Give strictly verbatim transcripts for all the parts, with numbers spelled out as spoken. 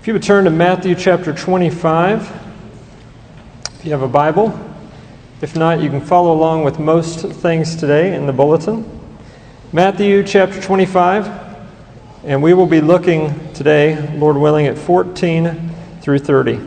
you would turn to Matthew chapter twenty-five, if you have a Bible. If not, you can follow along with most things today in the bulletin. Matthew chapter twenty-five, and we will be looking today, Lord willing, at fourteen through thirty.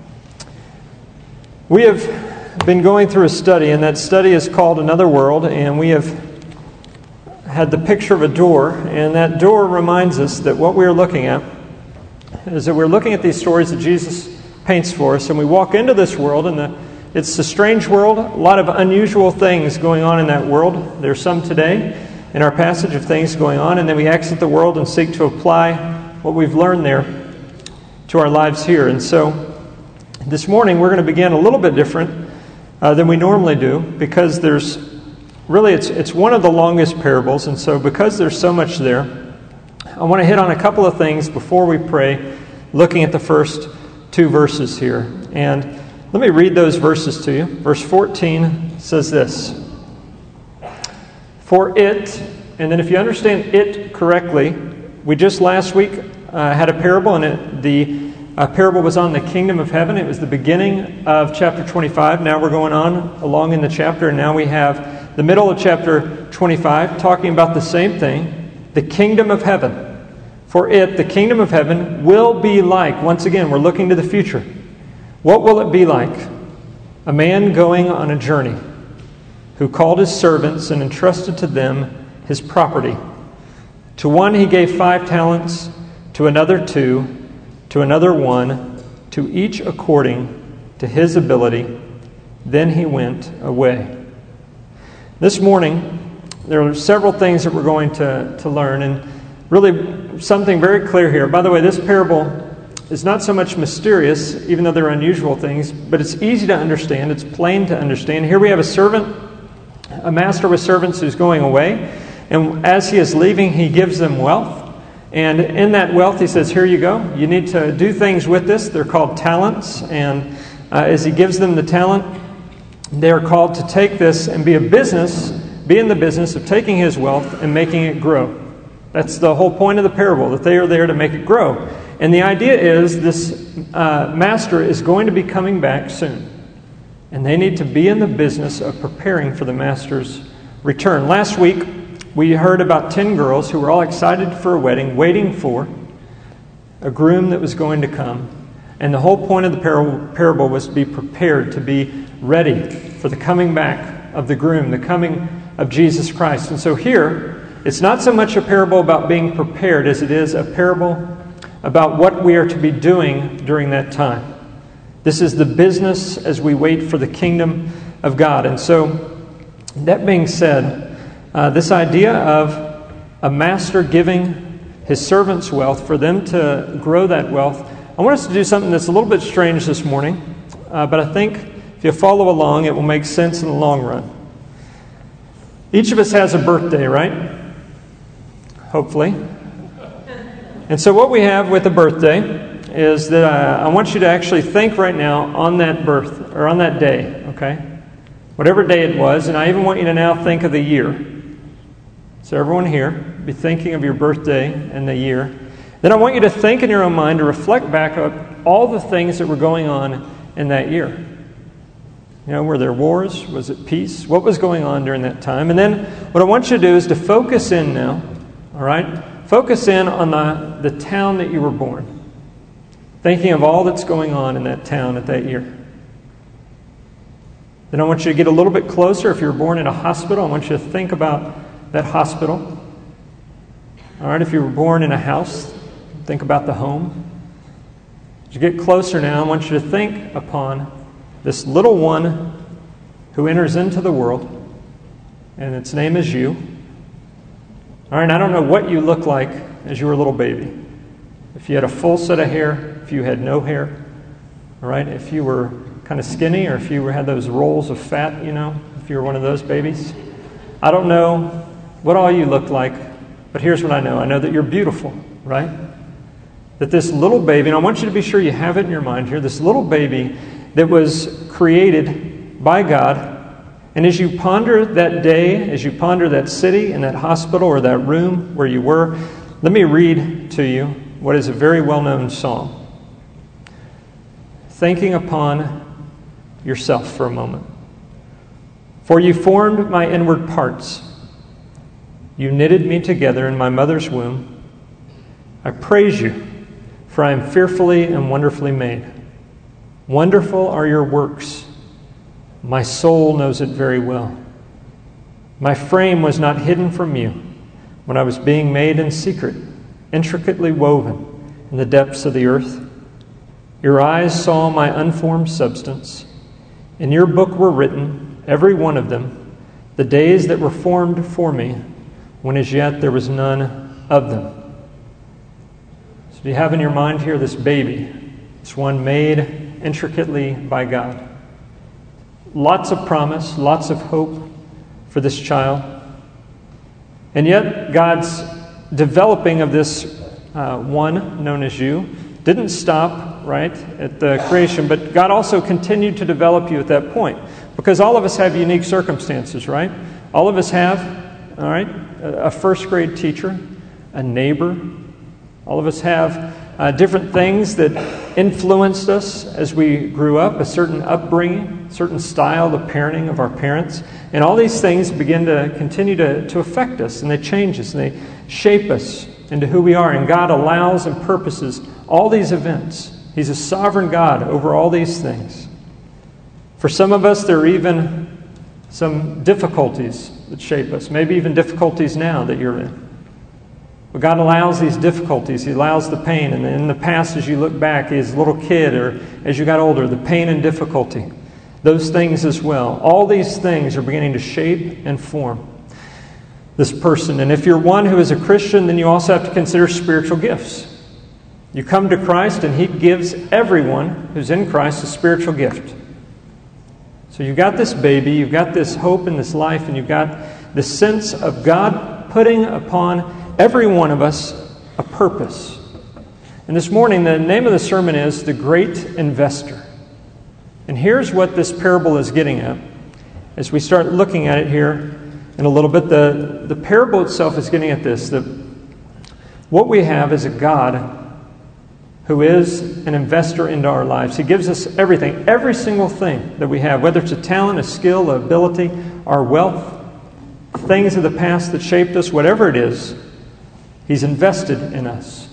We have been going through a study, and that study is called Another World, and we have had the picture of a door, and that door reminds us that what we are looking at is that we're looking at these stories that Jesus paints for us, and we walk into this world, and the, it's a strange world, a lot of unusual things going on in that world. There's some today in our passage of things going on, and then we exit the world and seek to apply what we've learned there to our lives here. And so this morning we're going to begin a little bit different uh, than we normally do, because there's really, it's it's one of the longest parables, and so because there's so much there, I want to hit on a couple of things before we pray, looking at the first two verses here. And let me read those verses to you. Verse fourteen says this: For it, and then if you understand it correctly, we just last week uh, had a parable, and it, the uh, parable was on the kingdom of heaven. It was the beginning of chapter twenty-five. Now we're going on along in the chapter, and now we have the middle of chapter twenty-five talking about the same thing. The kingdom of heaven. For it, the kingdom of heaven, will be like, once again, we're looking to the future. What will it be like? A man going on a journey, who called his servants and entrusted to them his property. To one he gave five talents, to another two, to another one, to each according to his ability. Then he went away. This morning, there are several things that we're going to, to learn, and really something very clear here. By the way, this parable is not so much mysterious, even though they're unusual things, but it's easy to understand. It's plain to understand. Here we have a servant, a master with servants who's going away, and as he is leaving, he gives them wealth. And in that wealth, he says, here you go. You need to do things with this. They're called talents, and uh, as he gives them the talent, they are called to take this and be a business be in the business of taking his wealth and making it grow. That's the whole point of the parable, that they are there to make it grow. And the idea is this uh, master is going to be coming back soon. And they need to be in the business of preparing for the master's return. Last week, we heard about ten girls who were all excited for a wedding, waiting for a groom that was going to come. And the whole point of the parable was to be prepared, to be ready for the coming back of the groom, the coming of Jesus Christ. And so here, it's not so much a parable about being prepared as it is a parable about what we are to be doing during that time. This is the business as we wait for the kingdom of God. And so, that being said, uh, this idea of a master giving his servants wealth for them to grow that wealth, I want us to do something that's a little bit strange this morning, uh, but I think if you follow along, it will make sense in the long run. Each of us has a birthday, right? Hopefully. And so what we have with a birthday is that uh, I want you to actually think right now on that birth, or on that day, okay? Whatever day it was, and I even want you to now think of the year. So everyone here, be thinking of your birthday and the year. Then I want you to think in your own mind, to reflect back on all the things that were going on in that year. You know, were there wars? Was it peace? What was going on during that time? And then what I want you to do is to focus in now, all right? Focus in on the, the town that you were born. Thinking of all that's going on in that town at that year. Then I want you to get a little bit closer. If you were born in a hospital, I want you to think about that hospital. All right, if you were born in a house, think about the home. As you get closer now, I want you to think upon this little one who enters into the world, and its name is you. All right, I don't know what you look like as you were a little baby. If you had a full set of hair, if you had no hair, all right, if you were kind of skinny, or if you had those rolls of fat, you know, if you were one of those babies. I don't know what all you look like, but here's what I know. I know that you're beautiful, right? That this little baby, and I want you to be sure you have it in your mind here, this little baby that was created by God. And as you ponder that day, as you ponder that city and that hospital or that room where you were, let me read to you what is a very well-known psalm. thinking upon yourself for a moment. For you formed my inward parts. You knitted me together in my mother's womb. I praise you, for I am fearfully and wonderfully made. Wonderful are your works. My soul knows it very well. My frame was not hidden from you when I was being made in secret, intricately woven in the depths of the earth. Your eyes saw my unformed substance. In your book were written, every one of them, the days that were formed for me, when as yet there was none of them. So do you have in your mind here this baby, this one made intricately by God? Lots of promise, lots of hope for this child. And yet God's developing of this uh, one known as you didn't stop, right, at the creation, but God also continued to develop you at that point. Because all of us have unique circumstances, right? All of us have, all right, a first grade teacher, a neighbor. All of us have uh, different things that influenced us as we grew up, a certain upbringing, certain style of parenting of our parents. And all these things begin to continue to, to affect us, and they change us, and they shape us into who we are. And God allows and purposes all these events. He's a sovereign God over all these things. For some of us, there are even some difficulties that shape us, maybe even difficulties now that you're in. But God allows these difficulties. He allows the pain. And in the past, as you look back as a little kid or as you got older, the pain and difficulty, those things as well. All these things are beginning to shape and form this person. And if you're one who is a Christian, then you also have to consider spiritual gifts. You come to Christ and He gives everyone who's in Christ a spiritual gift. So you've got this baby, you've got this hope in this life, and you've got the sense of God putting upon every one of us a purpose. And this morning, the name of the sermon is The Great Investor. And here's what this parable is getting at. As we start looking at it here in a little bit, the, the parable itself is getting at this, that what we have is a God who is an investor into our lives. He gives us everything, every single thing that we have, whether it's a talent, a skill, an ability, our wealth, things of the past that shaped us, whatever it is, He's invested in us.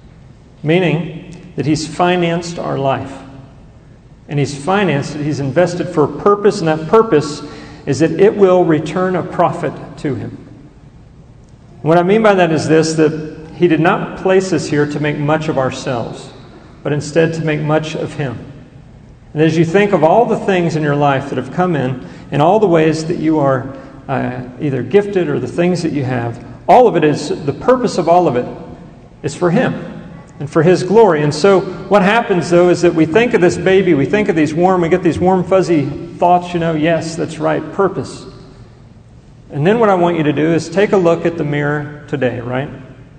Meaning that He's financed our life. And He's financed it, He's invested for a purpose, and that purpose is that it will return a profit to Him. What I mean by that is this, that He did not place us here to make much of ourselves, but instead to make much of Him. And as you think of all the things in your life that have come in, and all the ways that you are uh, either gifted or the things that you have, all of it is, the purpose of all of it is for Him and for His glory. And so what happens, though, is that we think of this baby, we think of these warm, we get these warm, fuzzy thoughts, you know, yes, that's right, purpose. And then what I want you to do is take a look at the mirror today, right?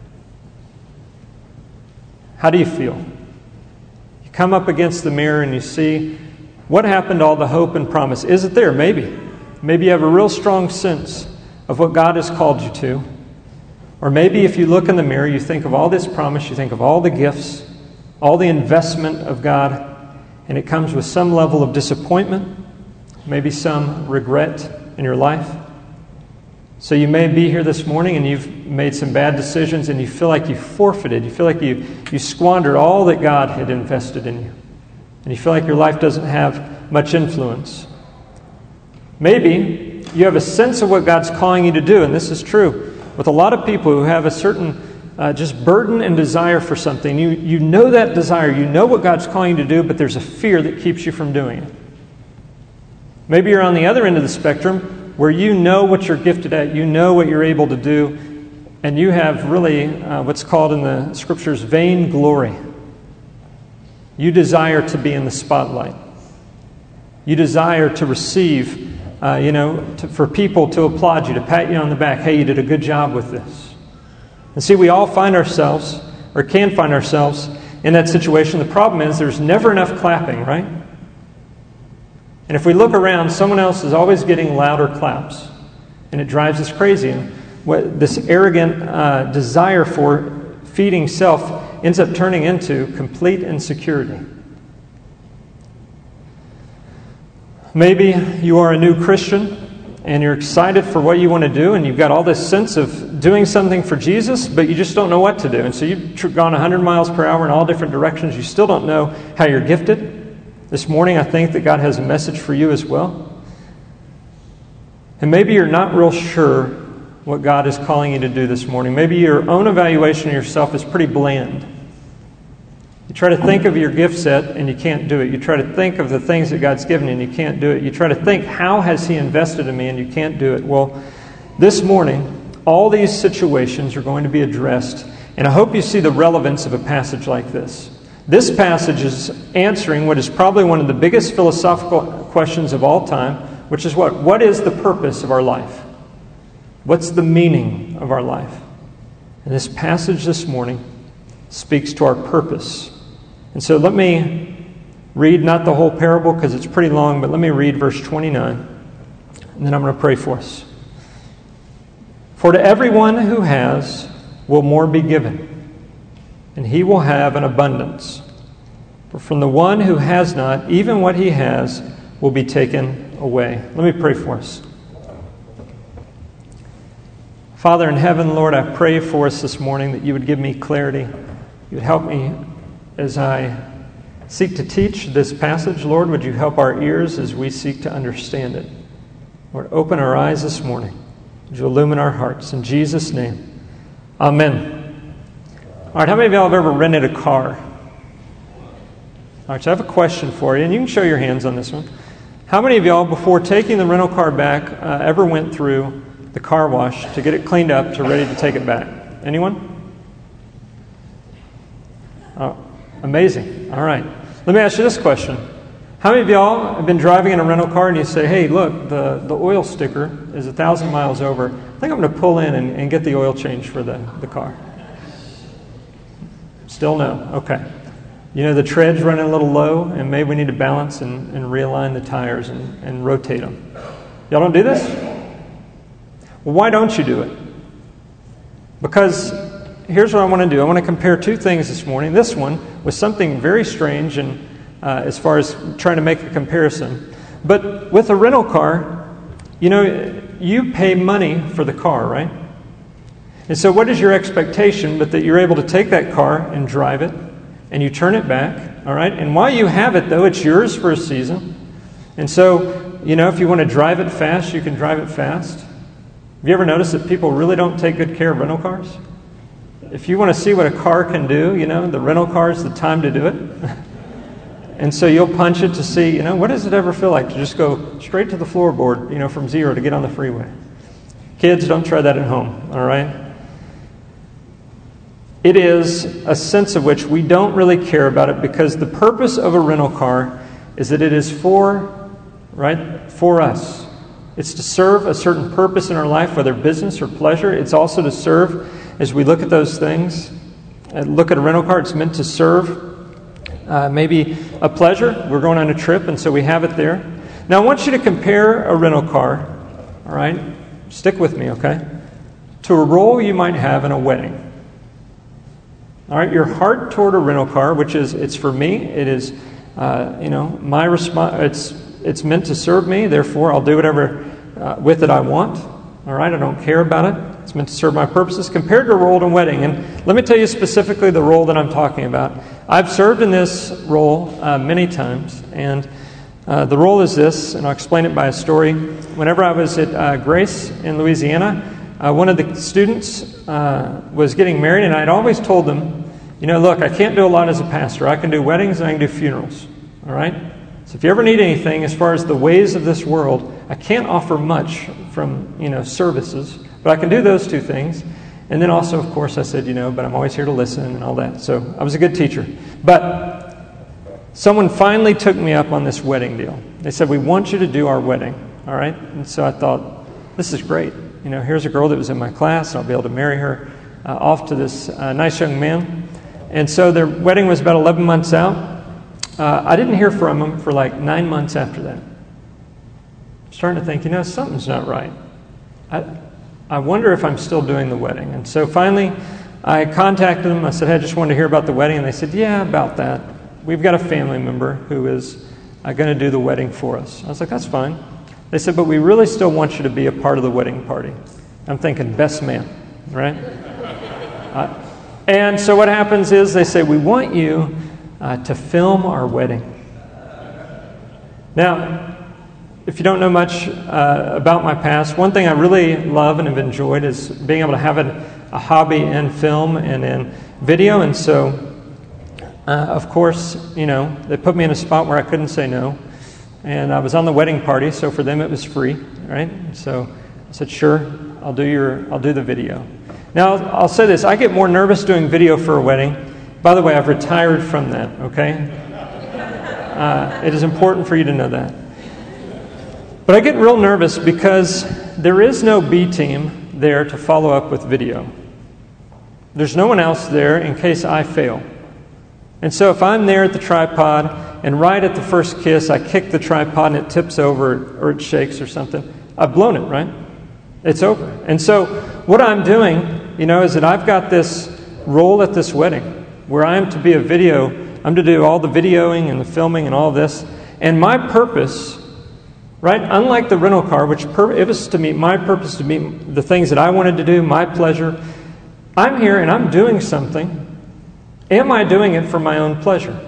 How do you feel? You come up against the mirror and you see what happened to all the hope and promise. Is it there? Maybe. Maybe you have a real strong sense of what God has called you to. Or maybe if you look in the mirror, you think of all this promise, you think of all the gifts, all the investment of God, and it comes with some level of disappointment, maybe some regret in your life. So you may be here this morning and you've made some bad decisions and you feel like you forfeited, you feel like you, you squandered all that God had invested in you. And you feel like your life doesn't have much influence. Maybe you have a sense of what God's calling you to do, and this is true with a lot of people who have a certain uh, just burden and desire for something. You, you know that desire, you know what God's calling you to do, but there's a fear that keeps you from doing it. Maybe you're on the other end of the spectrum, where you know what you're gifted at, you know what you're able to do, and you have really uh, what's called in the Scriptures vain glory. You desire to be in the spotlight. You desire to receive, uh, you know, to, for people to applaud you, to pat you on the back. Hey, you did a good job with this. And see, we all find ourselves, or can find ourselves, in that situation. The problem is there's never enough clapping, right? And if we look around, someone else is always getting louder claps. And it drives us crazy. And what this arrogant uh, desire for feeding self ends up turning into complete insecurity. Maybe you are a new Christian and you're excited for what you want to do, and you've got all this sense of doing something for Jesus, but you just don't know what to do. And so you've tr- gone one hundred miles per hour in all different directions. You still don't know how you're gifted. This morning, I think that God has a message for you as well. And maybe you're not real sure what God is calling you to do this morning. Maybe your own evaluation of yourself is pretty bland. You try to think of your gift set and you can't do it. You try to think of the things that God's given you and you can't do it. You try to think, how has He invested in me, and you can't do it. Well, this morning, all these situations are going to be addressed, and I hope you see the relevance of a passage like this. This passage is answering what is probably one of the biggest philosophical questions of all time, which is what? What is the purpose of our life? What's the meaning of our life? And this passage this morning speaks to our purpose. And so let me read not the whole parable because it's pretty long, but let me read verse twenty-nine, and then I'm going to pray for us. For to everyone who has will more be given, and he will have an abundance. But from the one who has not, even what he has will be taken away. Let me pray for us. Father in heaven, Lord, I pray for us this morning that you would give me clarity. You would help me as I seek to teach this passage. Lord, would you help our ears as we seek to understand it? Lord, open our eyes this morning. Would you illumine our hearts? In Jesus' name, amen. All right, how many of y'all have ever rented a car? All right, so I have a question for you, and you can show your hands on this one. How many of y'all, before taking the rental car back, uh, ever went through the car wash to get it cleaned up to ready to take it back? Anyone? Oh, amazing. All right. Let me ask you this question. How many of y'all have been driving in a rental car and you say, hey, look, the, the oil sticker is a thousand miles over. I think I'm going to pull in and, and get the oil change for the, the car. Still no. Okay. You know, the tread's running a little low, and maybe we need to balance and, and realign the tires and, and rotate them. Y'all don't do this? Well, why don't you do it? Because here's what I want to do. I want to compare two things this morning. This one with something very strange, and uh, as far as trying to make a comparison. But with a rental car, you know, you pay money for the car, right? And so what is your expectation but that you're able to take that car and drive it, and you turn it back, all right? And while you have it, though, it's yours for a season. And so, you know, if you want to drive it fast, you can drive it fast. Have you ever noticed that people really don't take good care of rental cars? If you want to see what a car can do, you know, the rental car is the time to do it. And so you'll punch it to see, you know, what does it ever feel like to just go straight to the floorboard, you know, from zero to get on the freeway? Kids, don't try that at home, all right? It is a sense of which we don't really care about it, because the purpose of a rental car is that it is for, right, for us. It's to serve a certain purpose in our life, whether business or pleasure. It's also to serve, as we look at those things, and look at a rental car, it's meant to serve uh, maybe a pleasure. We're going on a trip, and so we have it there. Now, I want you to compare a rental car, all right? Stick with me, okay? To a role you might have in a wedding. All right, your heart toward a rental car, which is, it's for me, it is, uh, you know, my response, it's it's meant to serve me, therefore I'll do whatever uh, with it I want. All right, I don't care about it. It's meant to serve my purposes, compared to a role in a wedding. And let me tell you specifically the role that I'm talking about. I've served in this role uh, many times, and uh, the role is this, and I'll explain it by a story. Whenever I was at uh, Grace in Louisiana, Uh, one of the students uh, was getting married, and I'd always told them, you know, look, I can't do a lot as a pastor. I can do weddings and I can do funerals, all right? So if you ever need anything as far as the ways of this world, I can't offer much from, you know, services, but I can do those two things. And then also, of course, I said, you know, but I'm always here to listen and all that. So I was a good teacher. But someone finally took me up on this wedding deal. They said, we want you to do our wedding, all right? And so I thought, this is great. You know, here's a girl that was in my class, and I'll be able to marry her uh, off to this uh, nice young man. And so their wedding was about eleven months out. Uh, I didn't hear from him for like nine months after that. I'm starting to think, you know, something's not right. I, I wonder if I'm still doing the wedding. And so finally, I contacted them. I said, hey, I just wanted to hear about the wedding. And they said, yeah, about that. We've got a family member who is uh, going to do the wedding for us. I was like, that's fine. They said, but we really still want you to be a part of the wedding party. I'm thinking, best man, right? Uh, and so what happens is they say, we want you uh, to film our wedding. Now, if you don't know much uh, about my past, one thing I really love and have enjoyed is being able to have a, a hobby in film and in video. And so, uh, of course, you know, they put me in a spot where I couldn't say no. And I was on the wedding party, so for them it was free, right? So I said, sure, I'll do your, I'll do the video. Now, I'll, I'll say this, I get more nervous doing video for a wedding. By the way, I've retired from that, okay? Uh, it is important for you to know that. But I get real nervous because there is no B team there to follow up with video. There's no one else there in case I fail. And so if I'm there at the tripod and right at the first kiss I kick the tripod and it tips over or it shakes or something, I've blown it, right? It's over. And so what I'm doing, you know, is that I've got this role at this wedding where I am to be a video, I'm to do all the videoing and the filming and all this. And my purpose, right, unlike the rental car, which pur- it was to meet my purpose, to meet the things that I wanted to do, my pleasure, I'm here and I'm doing something. Am I doing it for my own pleasure?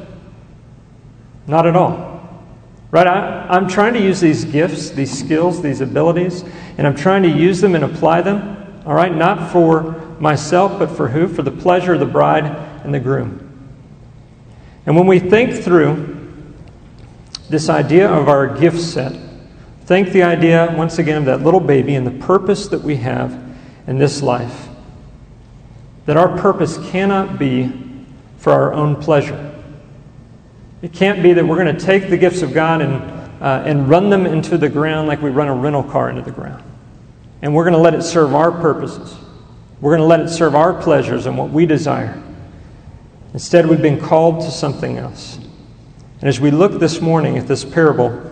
Not at all. Right? I, I'm trying to use these gifts, these skills, these abilities, and I'm trying to use them and apply them, all right, not for myself, but for who? For the pleasure of the bride and the groom. And when we think through this idea of our gift set, think the idea, once again, of that little baby and the purpose that we have in this life, that our purpose cannot be for our own pleasure. It can't be that we're going to take the gifts of God and uh, and run them into the ground like we run a rental car into the ground. And we're going to let it serve our purposes. We're going to let it serve our pleasures and what we desire. Instead, we've been called to something else. And as we look this morning at this parable,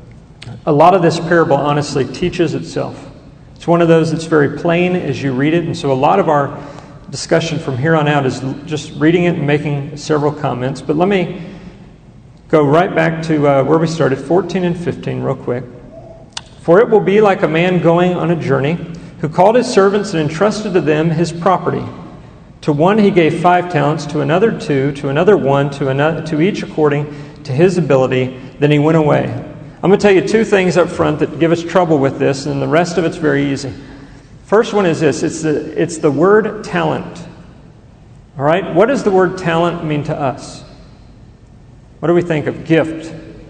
a lot of this parable honestly teaches itself. It's one of those that's very plain as you read it. And so a lot of our discussion from here on out is just reading it and making several comments. But let me go right back to uh, where we started, fourteen and fifteen, real quick. For it will be like a man going on a journey who called his servants and entrusted to them his property. To one he gave five talents, to another two, to another one, to another, to each according to his ability. Then he went away. I'm going to tell you two things up front that give us trouble with this, and the rest of it's very easy. First one is this. It's the, it's the word talent. All right? What does the word talent mean to us? What do we think of? Gift,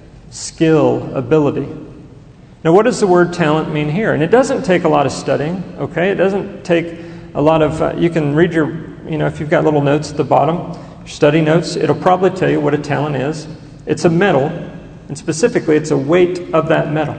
skill, ability. Now, what does the word talent mean here? And it doesn't take a lot of studying, okay? It doesn't take a lot of, uh, you can read your, you know, if you've got little notes at the bottom, your study notes, it'll probably tell you what a talent is. It's a metal, and specifically, it's a weight of that metal.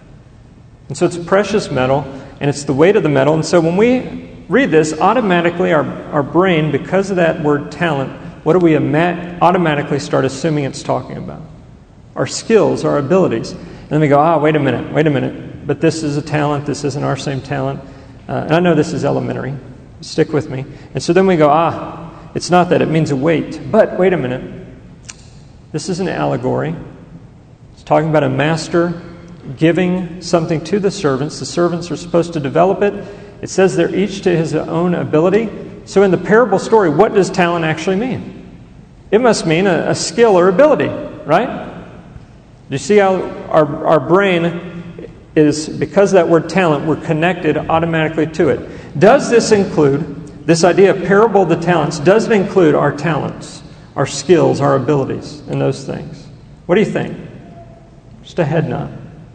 And so it's a precious metal, and it's the weight of the metal. And so when we read this, automatically our, our brain, because of that word talent, what do we ima- automatically start assuming it's talking about? Our skills, our abilities. And then we go, ah, wait a minute, wait a minute. But this is a talent, this isn't our same talent. Uh, and I know this is elementary. Stick with me. And so then we go, ah, it's not that, it means a weight. But wait a minute. This is an allegory. It's talking about a master giving something to the servants. The servants are supposed to develop it. It says they're each to his own ability. So in the parable story, what does talent actually mean? It must mean a, a skill or ability, right? Do you see how our, our brain is, because of that word talent, we're connected automatically to it. Does this include, this idea of parable of the talents, does it include our talents, our skills, our abilities, and those things? What do you think? Just a head nod.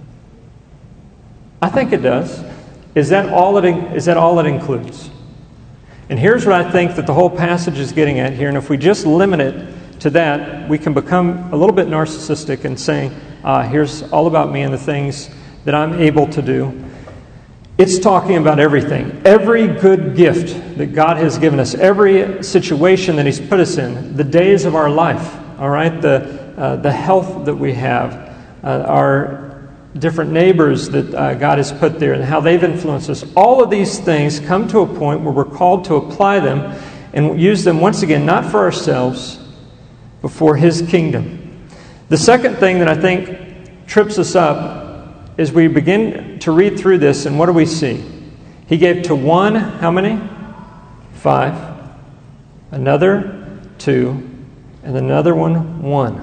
I think it does. Is that all it, is that all it includes? And here's what I think that the whole passage is getting at here. And if we just limit it to that, we can become a little bit narcissistic in saying, uh, here's all about me and the things that I'm able to do. It's talking about everything. Every good gift that God has given us, every situation that He's put us in, the days of our life, all right, the, uh, the health that we have, uh, our different neighbors that uh, God has put there and how they've influenced us. All of these things come to a point where we're called to apply them and use them once again, not for ourselves, but for His kingdom. The second thing that I think trips us up is we begin to read through this, and what do we see? He gave to one, how many? Five. Another, two. And another one, one.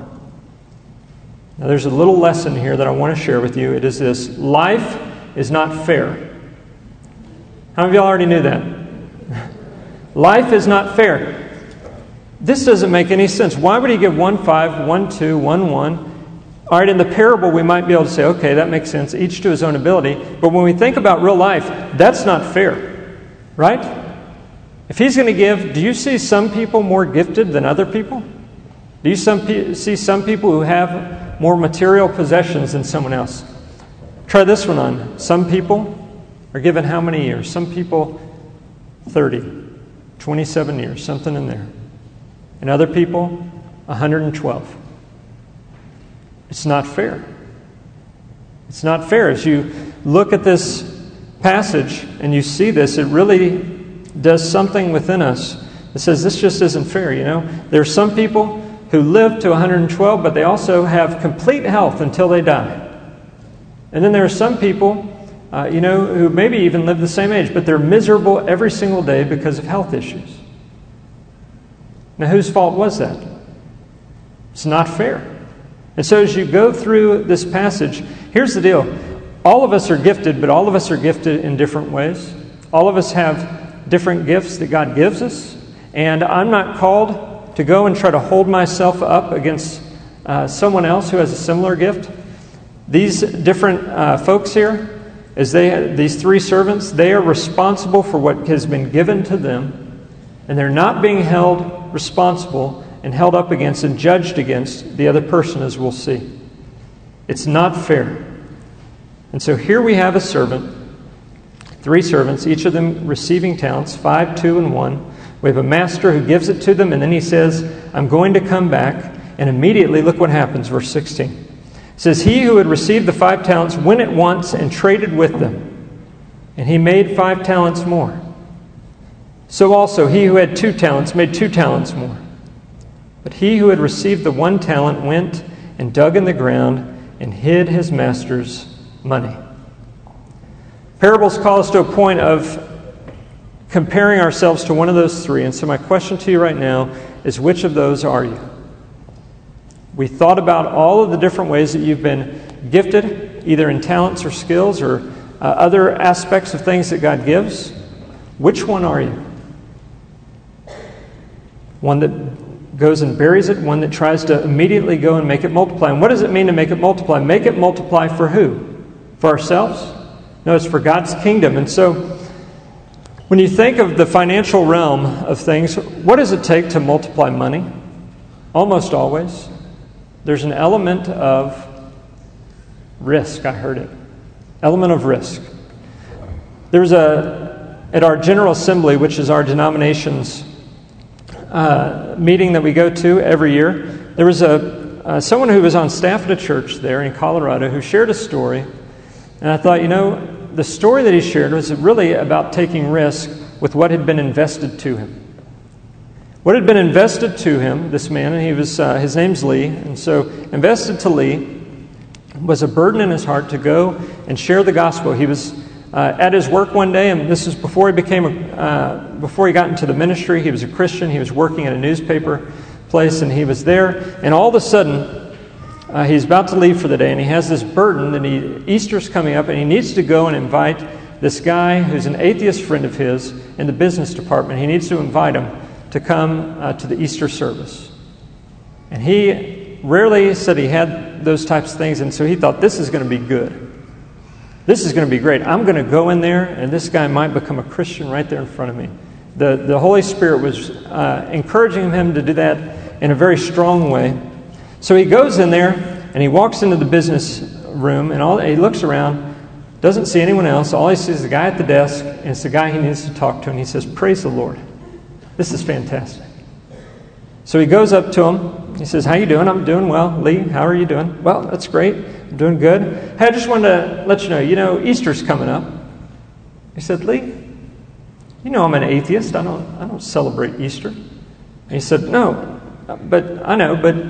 Now there's a little lesson here that I want to share with you. It is this: life is not fair. How many of y'all already knew that? Life is not fair. This doesn't make any sense. Why would he give one five, one two, one one? All right, in the parable we might be able to say, okay, that makes sense, each to his own ability. But when we think about real life, that's not fair, right? If he's going to give, do you see some people more gifted than other people? Do you some pe- see some people who have more material possessions than someone else? Try this one on. Some people are given how many years? Some people thirty, twenty-seven years, something in there. And other people, one hundred twelve. It's not fair. It's not fair. As you look at this passage and you see this, it really does something within us that says this just isn't fair, you know. There are some people who live to one hundred twelve, but they also have complete health until they die. And then there are some people, uh, you know, who maybe even live the same age, but they're miserable every single day because of health issues. Now, whose fault was that? It's not fair. And so as you go through this passage, here's the deal. All of us are gifted, but all of us are gifted in different ways. All of us have different gifts that God gives us. And I'm not called to go and try to hold myself up against uh, someone else who has a similar gift. These different uh, folks here, as they these three servants, they are responsible for what has been given to them. And they're not being held responsible and held up against and judged against the other person, as we'll see. It's not fair. And so here we have a servant, three servants, each of them receiving talents, five, two, and one. We have a master who gives it to them, and then he says, I'm going to come back. And immediately, look what happens, verse sixteen. It says, he who had received the five talents went at once and traded with them. And he made five talents more. So also he who had two talents made two talents more. But he who had received the one talent went and dug in the ground and hid his master's money. Parables call us to a point of comparing ourselves to one of those three. And so my question to you right now is, which of those are you? We thought about all of the different ways that you've been gifted, either in talents or skills or uh, other aspects of things that God gives. Which one are you? One that goes and buries it, one that tries to immediately go and make it multiply. And what does it mean to make it multiply? Make it multiply for who? For ourselves? No, it's for God's kingdom. And so, when you think of the financial realm of things, what does it take to multiply money? Almost always, there's an element of risk. I heard it. Element of risk. There's a, at our General Assembly, which is our denomination's Uh, meeting that we go to every year, there was a uh, someone who was on staff at a church there in Colorado who shared a story, and I thought, you know, the story that he shared was really about taking risk with what had been invested to him. What had been invested to him, this man, and he was uh, his name's Lee, and so invested to Lee was a burden in his heart to go and share the gospel. He was Uh, at his work one day, and this is before he became a, uh, before he got into the ministry. He was a Christian. He was working at a newspaper place, and he was there. And all of a sudden, uh, he's about to leave for the day, and he has this burden that he Easter's coming up, and he needs to go and invite this guy who's an atheist friend of his in the business department. He needs to invite him to come uh, to the Easter service. And he rarely said he had those types of things, and so he thought, this is going to be good. This is going to be great. I'm going to go in there, and this guy might become a Christian right there in front of me. The, the Holy Spirit was uh, encouraging him to do that in a very strong way. So he goes in there, and he walks into the business room, and all, he looks around, doesn't see anyone else. All he sees is the guy at the desk, and it's the guy he needs to talk to, and he says, praise the Lord. This is fantastic. So he goes up to him. He says, how you doing? I'm doing well. Lee, how are you doing? Well, that's great. I'm doing good. Hey, I just wanted to let you know, you know, Easter's coming up. He said, Lee, you know I'm an atheist. I don't I don't celebrate Easter. And he said, no, but I know, but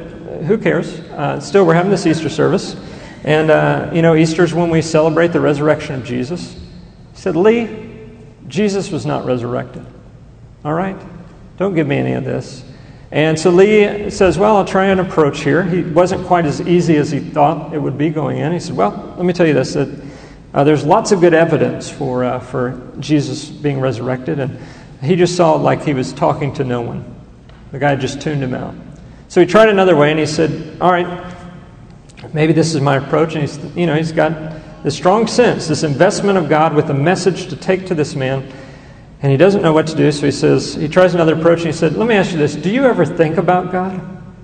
who cares? Uh, still, we're having this Easter service. And, uh, you know, Easter's when we celebrate the resurrection of Jesus. He said, Lee, Jesus was not resurrected. All right? Don't give me any of this. And so Lee says, well, I'll try an approach here. He wasn't quite as easy as he thought it would be going in. He said, well, let me tell you this, that uh, there's lots of good evidence for uh, for Jesus being resurrected. And he just saw like he was talking to no one. The guy just tuned him out. So he tried another way, and he said, all right, maybe this is my approach. And he's, you know, he's got this strong sense, this investment of God with a message to take to this man. And he doesn't know what to do, so he says, he tries another approach, and he said, let me ask you this. Do you ever think about God?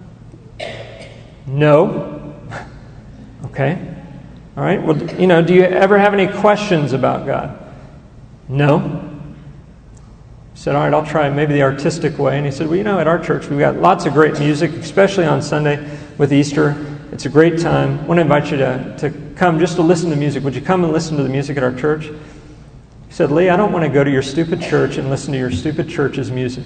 No. Okay. All right. Well, you know, do you ever have any questions about God? No. He said, all right, I'll try maybe the artistic way. And he said, well, you know, at our church, we've got lots of great music, especially on Sunday with Easter. It's a great time. I want to invite you to, to come just to listen to music. Would you come and listen to the music at our church? He said, Lee, I don't want to go to your stupid church and listen to your stupid church's music.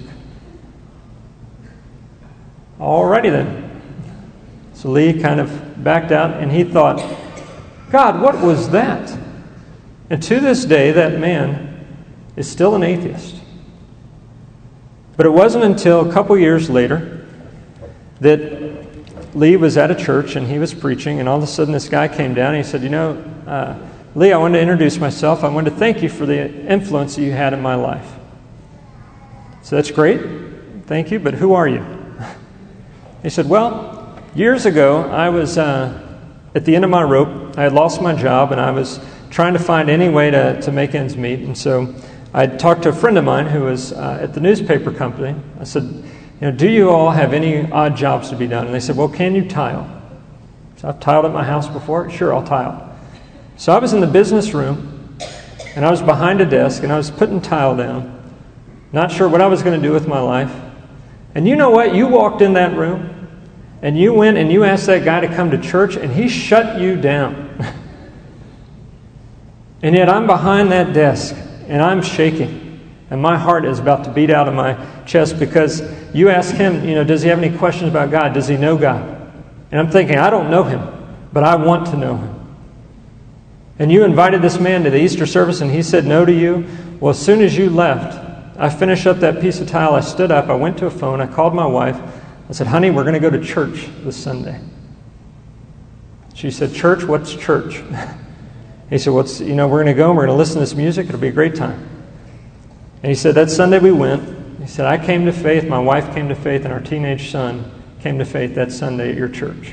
Alrighty then. So Lee kind of backed out, and he thought, God, what was that? And to this day, that man is still an atheist. But it wasn't until a couple years later that Lee was at a church and he was preaching, and all of a sudden this guy came down and he said, you know, uh, Lee, I wanted to introduce myself. I wanted to thank you for the influence that you had in my life. So that's great. Thank you, but who are you? He said, well, years ago I was uh, at the end of my rope. I had lost my job and I was trying to find any way to, to make ends meet. And so I talked to a friend of mine who was uh, at the newspaper company. I said, you know, do you all have any odd jobs to be done? And they said, well, can you tile? So I've tiled at my house before. Sure, I'll tile. So I was in the business room, and I was behind a desk, and I was putting tile down, not sure what I was going to do with my life. And you know what? You walked in that room, and you went and you asked that guy to come to church, and he shut you down. And yet I'm behind that desk, and I'm shaking, and my heart is about to beat out of my chest because you ask him, you know, does he have any questions about God? Does he know God? And I'm thinking, I don't know him, but I want to know him. And you invited this man to the Easter service and he said no to you. Well, as soon as you left, I finished up that piece of tile. I stood up. I went to a phone. I called my wife. I said, honey, we're going to go to church this Sunday. She said, church? What's church? He said, what's, you know, we're going to go and we're going to listen to this music. It'll be a great time. And he said, that Sunday we went. He said, I came to faith. My wife came to faith. And our teenage son came to faith that Sunday at your church.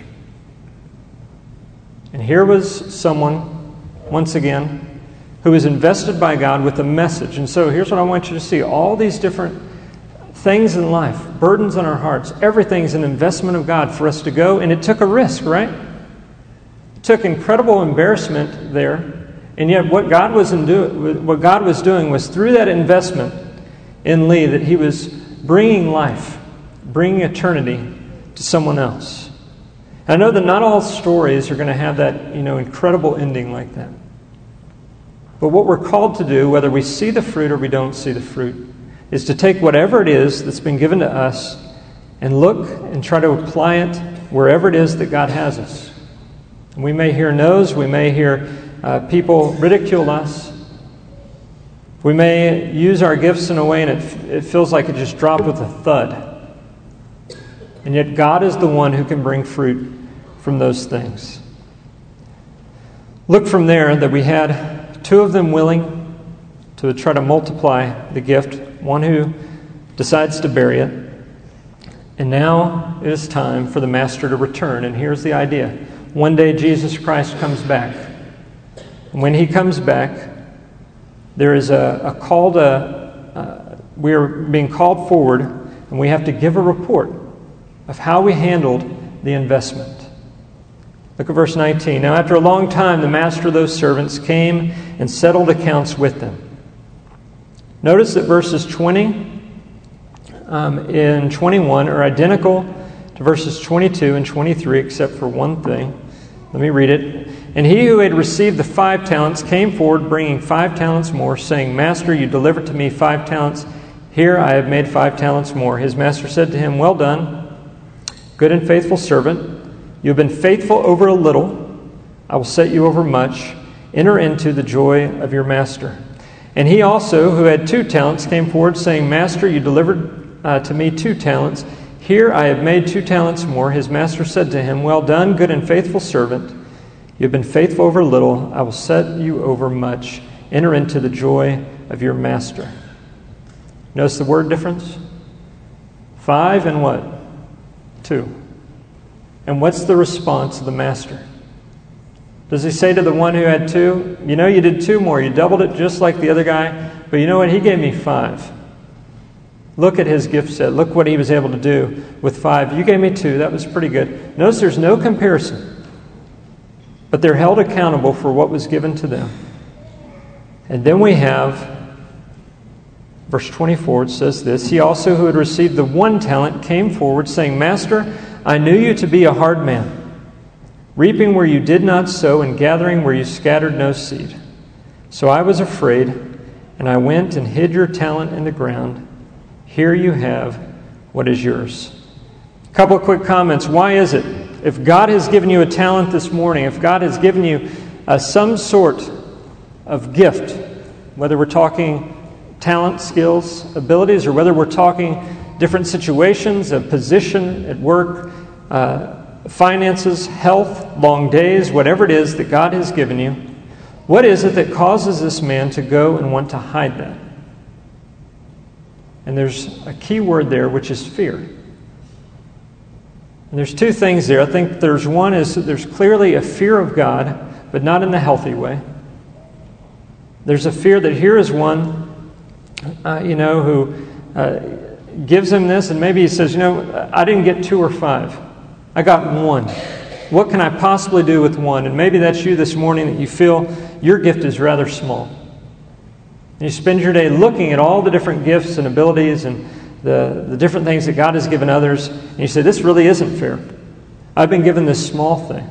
And here was someone, once again, who is invested by God with a message. And so here's what I want you to see. All these different things in life, burdens on our hearts, everything's an investment of God for us to go. And it took a risk, right? It took incredible embarrassment there. And yet what God was in do, what God was doing was through that investment in Lee that he was bringing life, bringing eternity to someone else. I know that not all stories are going to have that, you know, incredible ending like that. But what we're called to do, whether we see the fruit or we don't see the fruit, is to take whatever it is that's been given to us and look and try to apply it wherever it is that God has us. And we may hear no's, we may hear uh, people ridicule us. We may use our gifts in a way and it, it feels like it just dropped with a thud. And yet God is the one who can bring fruit from those things. Look from there that we had two of them willing to try to multiply the gift, one who decides to bury it. And now it is time for the master to return. And here's the idea. One day Jesus Christ comes back. And when he comes back, there is a, a call to, uh, we are being called forward, and we have to give a report of how we handled the investment. Look at verse nineteen. Now after a long time, the master of those servants came and settled accounts with them. Notice that verses twenty um, and twenty-one are identical to verses twenty-two and twenty-three, except for one thing. Let me read it. And he who had received the five talents came forward, bringing five talents more, saying, Master, you delivered to me five talents. Here I have made five talents more. His master said to him, Well done, good and faithful servant. You have been faithful over a little. I will set you over much. Enter into the joy of your master. And he also, who had two talents, came forward, saying, Master, you delivered uh, to me two talents. Here I have made two talents more. His master said to him, Well done, good and faithful servant. You have been faithful over little. I will set you over much. Enter into the joy of your master. Notice the word difference? Five and what? Two. And what's the response of the master? Does he say to the one who had two, you know, you did two more. You doubled it just like the other guy. But you know what? He gave me five. Look at his gift set. Look what he was able to do with five. You gave me two. That was pretty good. Notice there's no comparison. But they're held accountable for what was given to them. And then we have, verse twenty-four, it says this, He also who had received the one talent came forward, saying, Master, I knew you to be a hard man, reaping where you did not sow, and gathering where you scattered no seed. So I was afraid, and I went and hid your talent in the ground. Here you have what is yours. A couple of quick comments. Why is it? If God has given you a talent this morning, if God has given you uh, some sort of gift, whether we're talking talent, skills, abilities, or whether we're talking different situations, a position at work, uh, finances, health, long days, whatever it is that God has given you, what is it that causes this man to go and want to hide that? And there's a key word there, which is fear. And there's two things there. I think there's one is that there's clearly a fear of God, but not in the healthy way. There's a fear that here is one, uh, you know, who uh, gives him this, and maybe he says, you know, I didn't get two or five. I got one. What can I possibly do with one? And maybe that's you this morning, that you feel your gift is rather small. And you spend your day looking at all the different gifts and abilities and the, the different things that God has given others, and you say, this really isn't fair. I've been given this small thing.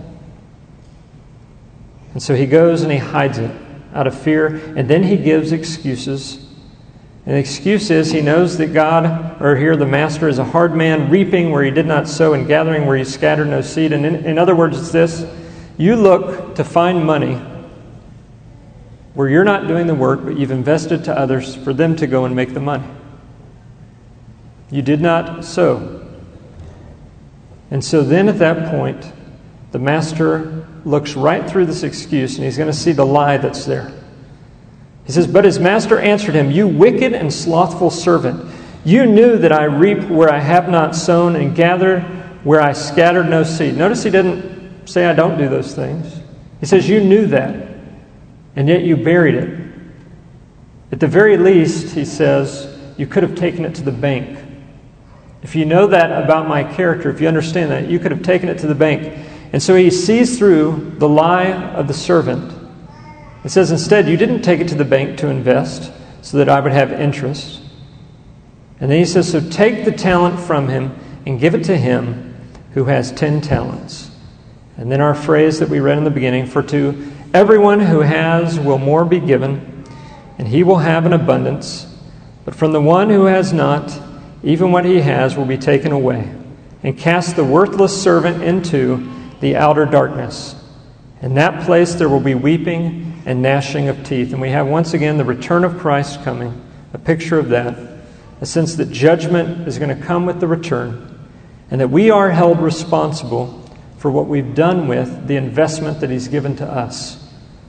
And so he goes and he hides it out of fear, and then he gives excuses. And the excuse is he knows that God, or here the master, is a hard man, reaping where he did not sow and gathering where he scattered no seed. And in, in other words, it's this: you look to find money where you're not doing the work, but you've invested to others for them to go and make the money. You did not sow. And so then at that point, the master looks right through this excuse, and he's going to see the lie that's there. He says, But his master answered him, You wicked and slothful servant, you knew that I reap where I have not sown and gather where I scattered no seed. Notice he didn't say, I don't do those things. He says, you knew that, and yet you buried it. At the very least, he says, you could have taken it to the bank. If you know that about my character, if you understand that, you could have taken it to the bank. And so he sees through the lie of the servant. It says, instead, you didn't take it to the bank to invest so that I would have interest. And then he says, so take the talent from him and give it to him who has ten talents. And then our phrase that we read in the beginning, for to everyone who has will more be given, and he will have an abundance. But from the one who has not, even what he has will be taken away. And cast the worthless servant into the outer darkness. In that place there will be weeping and gnashing of teeth. And we have once again the return of Christ coming, a picture of that, a sense that judgment is going to come with the return, and that we are held responsible for what we've done with the investment that he's given to us.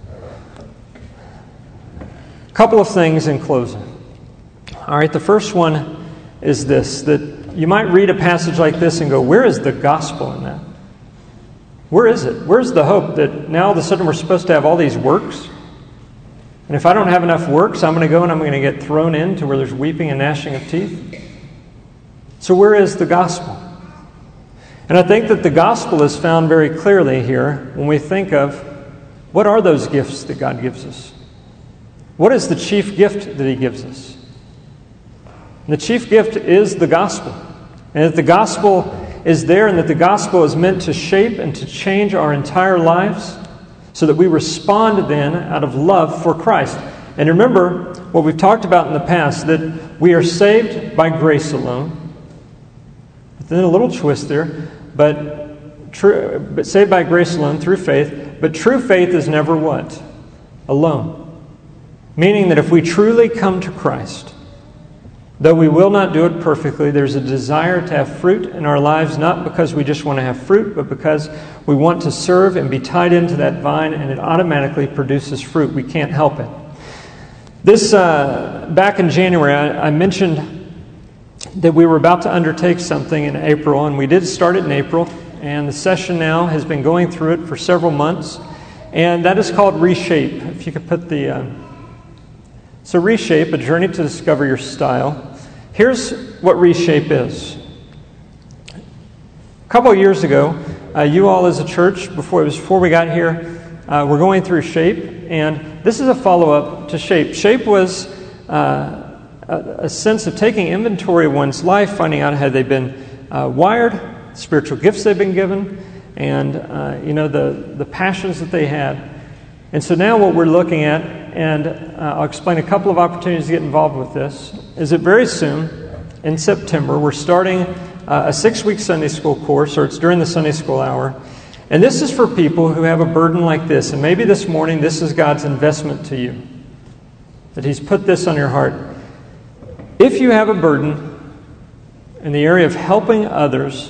A couple of things in closing. All right, the first one is this, that you might read a passage like this and go, where is the gospel in that? Where is it? Where's the hope that now all of a sudden we're supposed to have all these works? And if I don't have enough works, I'm going to go and I'm going to get thrown into where there's weeping and gnashing of teeth? So where is the gospel? And I think that the gospel is found very clearly here when we think of what are those gifts that God gives us? What is the chief gift that he gives us? And the chief gift is the gospel. And that the gospel is there, and that the gospel is meant to shape and to change our entire lives so that we respond then out of love for Christ. And remember what we've talked about in the past, that we are saved by grace alone. But then a little twist there, but true, but saved by grace alone through faith. But true faith is never what? Alone. Meaning that if we truly come to Christ, though we will not do it perfectly, there's a desire to have fruit in our lives, not because we just want to have fruit, but because we want to serve and be tied into that vine, and it automatically produces fruit. We can't help it. This, uh, back in January, I, I mentioned that we were about to undertake something in April, and we did start it in April, and the session now has been going through it for several months, and that is called Reshape. If you could put the... Uh, so Reshape, a journey to discover your style. Here's what Reshape is. A couple of years ago, uh, you all as a church, before it was before we got here, uh, were going through Shape, and this is a follow-up to Shape. Shape was uh, a, a sense of taking inventory of one's life, finding out how they've been uh, wired, spiritual gifts they've been given, and uh, you know the the passions that they had. And so now what we're looking at, and uh, I'll explain a couple of opportunities to get involved with this, is that very soon, in September, we're starting uh, a six-week Sunday school course, or it's during the Sunday school hour. And this is for people who have a burden like this. And maybe this morning, this is God's investment to you, that He's put this on your heart. If you have a burden in the area of helping others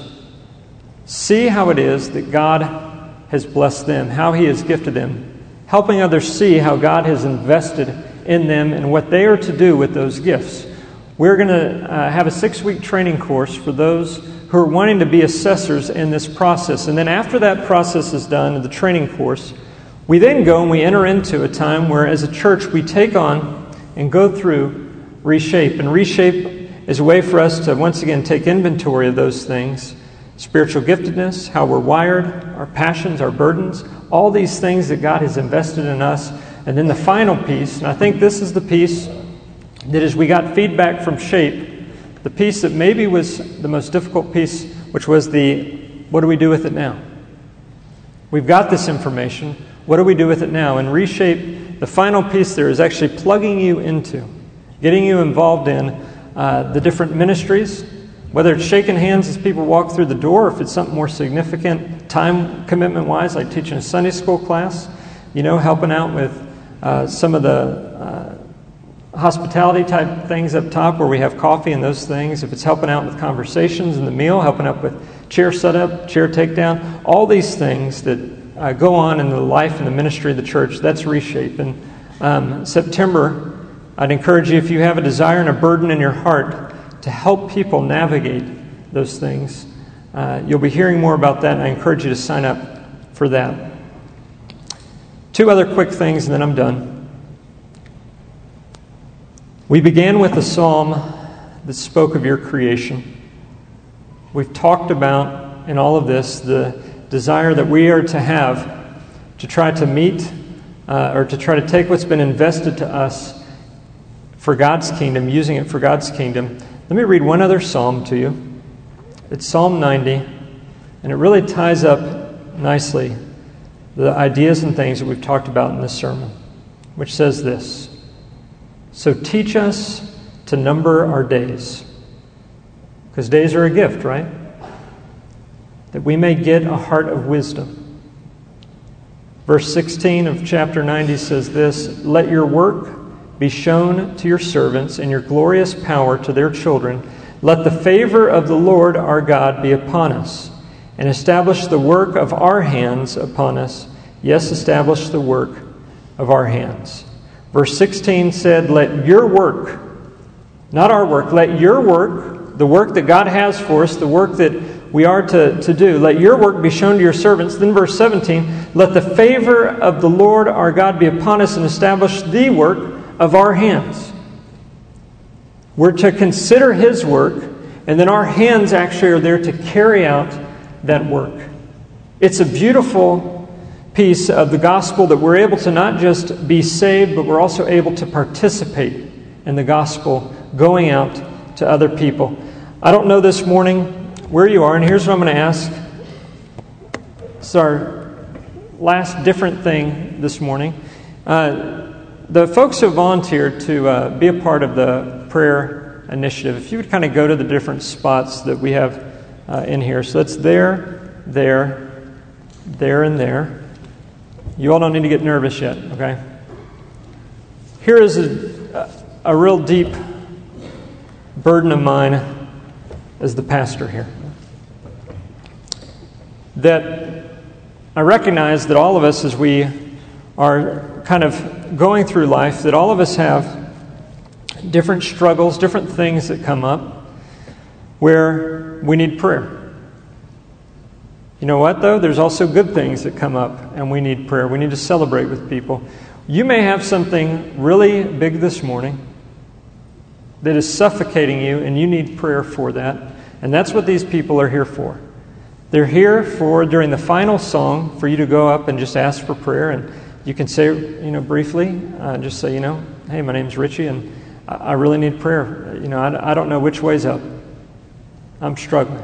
see how it is that God has blessed them, how He has gifted them, helping others see how God has invested in them and what they are to do with those gifts. We're going to uh, have a six-week training course for those who are wanting to be assessors in this process. And then after that process is done, the training course, we then go and we enter into a time where as a church we take on and go through Reshape. And Reshape is a way for us to once again take inventory of those things. Spiritual giftedness, how we're wired, our passions, our burdens, all these things that God has invested in us. And then the final piece, and I think this is the piece that as we got feedback from Shape, the piece that maybe was the most difficult piece, which was the, what do we do with it now? We've got this information. What do we do with it now? And Reshape, the final piece there is actually plugging you into, getting you involved in uh, the different ministries, whether it's shaking hands as people walk through the door, or if it's something more significant, time commitment-wise, like teaching a Sunday school class, you know, helping out with uh, some of the uh, hospitality-type things up top where we have coffee and those things. If it's helping out with conversations and the meal, helping out with chair setup, chair takedown, all these things that uh, go on in the life and the ministry of the church, that's Reshape. And um, September, I'd encourage you, if you have a desire and a burden in your heart to help people navigate those things. Uh, you'll be hearing more about that, and I encourage you to sign up for that. Two other quick things, and then I'm done. We began with a psalm that spoke of your creation. We've talked about, in all of this, the desire that we are to have to try to meet, uh, or to try to take what's been invested to us for God's kingdom, using it for God's kingdom. Let me read one other psalm to you. It's Psalm ninety, and it really ties up nicely the ideas and things that we've talked about in this sermon, which says this: "So teach us to number our days," because days are a gift, right? "That we may get a heart of wisdom." Verse sixteen of chapter ninety says this: "Let your work be shown to your servants, and your glorious power to their children. Let the favor of the Lord our God be upon us, and establish the work of our hands upon us. Yes, establish the work of our hands." Verse sixteen said, "Let your work," not our work, "let your work," the work that God has for us, the work that we are to, to do, "let your work be shown to your servants." Then verse seventeen, "Let the favor of the Lord our God be upon us, and establish the work of our hands." We're to consider His work, and then our hands actually are there to carry out that work. It's a beautiful piece of the gospel that we're able to not just be saved, but we're also able to participate in the gospel, going out to other people. I don't know this morning where you are, and here's what I'm going to ask. It's our last different thing this morning. Uh, The folks who volunteered to uh, be a part of the prayer initiative, if you would kind of go to the different spots that we have uh, in here. So that's there, there, there, and there. You all don't need to get nervous yet, okay? Here is a, a real deep burden of mine as the pastor here. That I recognize that all of us, as we are kind of going through life, that all of us have different struggles, different things that come up where we need prayer. You know what, though? There's also good things that come up and we need prayer. We need to celebrate with people. You may have something really big this morning that is suffocating you, and you need prayer for that. And that's what these people are here for. They're here for, during the final song, for you to go up and just ask for prayer. And you can say, you know, briefly, uh, just say, you know, hey, my name's Richie, and I, I really need prayer. You know, I, I don't know which way's up. I'm struggling.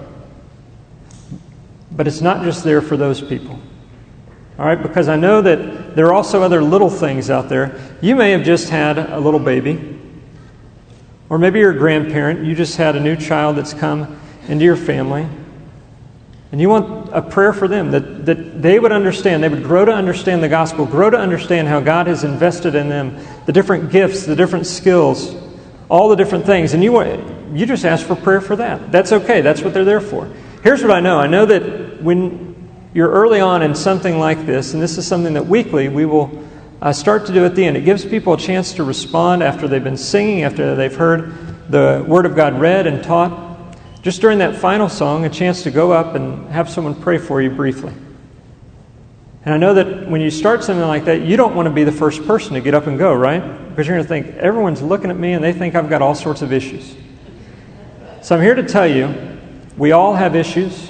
But it's not just there for those people. All right, because I know that there are also other little things out there. You may have just had a little baby, or maybe you're a grandparent. You just had a new child that's come into your family, and you want a prayer for them, that, that they would understand, they would grow to understand the gospel, grow to understand how God has invested in them, the different gifts, the different skills, all the different things. And you want, you just ask for prayer for that. That's okay. That's what they're there for. Here's what I know. I know that when you're early on in something like this, and this is something that weekly we will uh, start to do at the end. It gives people a chance to respond after they've been singing, after they've heard the Word of God read and taught. Just during that final song, a chance to go up and have someone pray for you briefly. And I know that when you start something like that, you don't want to be the first person to get up and go, right? Because you're going to think, everyone's looking at me and they think I've got all sorts of issues. So I'm here to tell you, we all have issues.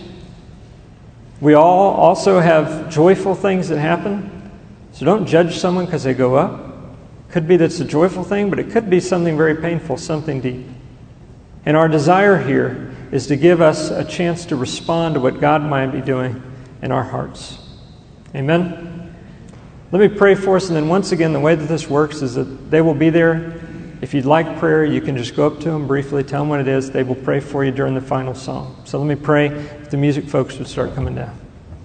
We all also have joyful things that happen. So don't judge someone because they go up. Could be that's a joyful thing, but it could be something very painful, something deep. And our desire here is to give us a chance to respond to what God might be doing in our hearts. Amen? Let me pray for us, and then once again, the way that this works is that they will be there. If you'd like prayer, you can just go up to them briefly, tell them what it is. They will pray for you during the final song. So let me pray if the music folks would start coming down.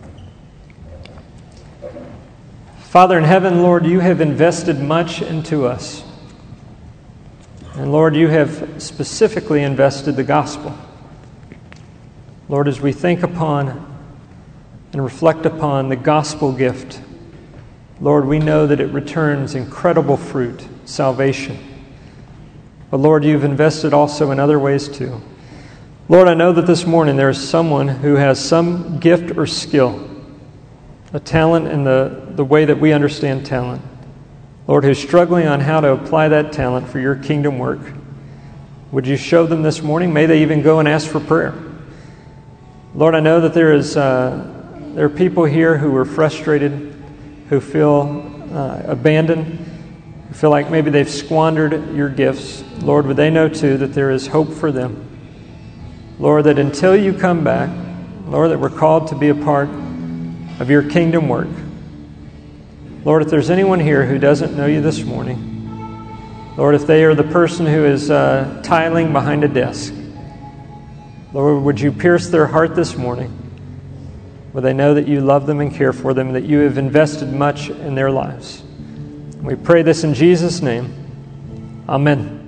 Father in heaven, Lord, you have invested much into us. And Lord, you have specifically invested the gospel. Lord, as we think upon and reflect upon the gospel gift, Lord, we know that it returns incredible fruit, salvation. But Lord, you've invested also in other ways too. Lord, I know that this morning there is someone who has some gift or skill, a talent in the, the way that we understand talent. Lord, who's struggling on how to apply that talent for your kingdom work. Would you show them this morning? May they even go and ask for prayer. Lord, I know that there is uh, there are people here who are frustrated, who feel uh, abandoned, who feel like maybe they've squandered your gifts. Lord, would they know too that there is hope for them? Lord, that until you come back, Lord, that we're called to be a part of your kingdom work. Lord, if there's anyone here who doesn't know you this morning, Lord, if they are the person who is uh, tiling behind a desk, Lord, would you pierce their heart this morning? Would they know that you love them and care for them, that you have invested much in their lives? We pray this in Jesus' name. Amen.